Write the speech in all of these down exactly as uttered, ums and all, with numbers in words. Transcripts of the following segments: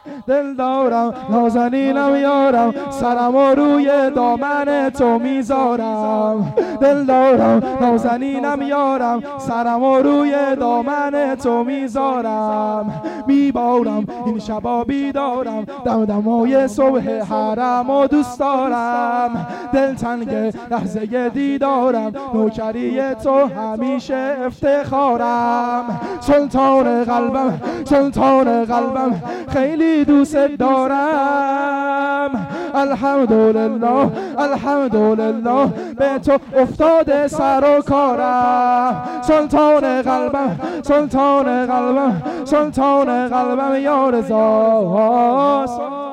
دل دارم نازنینم یارم، سرم و روی دامن تو میذارم. دل دارم نازنینم یارم، سرم و روی دامن تو میذارم. میبارم این شبا بیدارم، دم دمای صبح حرم و دوست دارم. دل تنگ لحظه دیدارم، نوکری تو همیشه افتخارم. سلطان قلبم سلطان قلبم خیلی دوست دارم. الحمدلله الحمدلله به تو افتاده سر و کارم. سلطان قلبم سلطان قلبم سلطان قلبم یا رضا.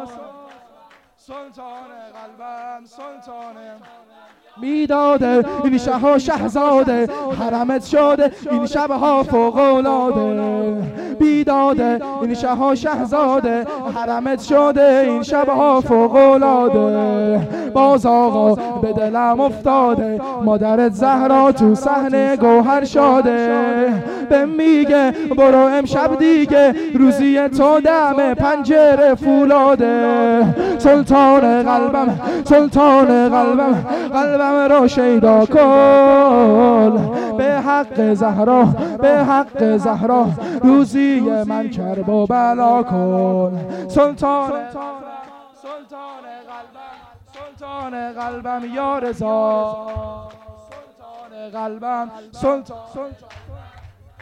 سلطان قلبم سلطان میداده این شهها شهزاده، حرمت شده این شبها فوق‌العاده. بیداده این شهها شهزاده، حرمت شده این شبها فوق‌العاده. باز آقا به دلم افتاده، مادرت زهرا تو صحنه گوهر شاده. به میگه برو امشب دیگه، روزی تو دم پنجره فولاده. سلطان قلبم سلطان قلبم قلبم را شیدا کن، به حق زهرا به حق زهرا روزی من کرب و بلا کن. سلطان سلطان قلبم سلطان قلبم یا رضا. سلطان قلبم سلطان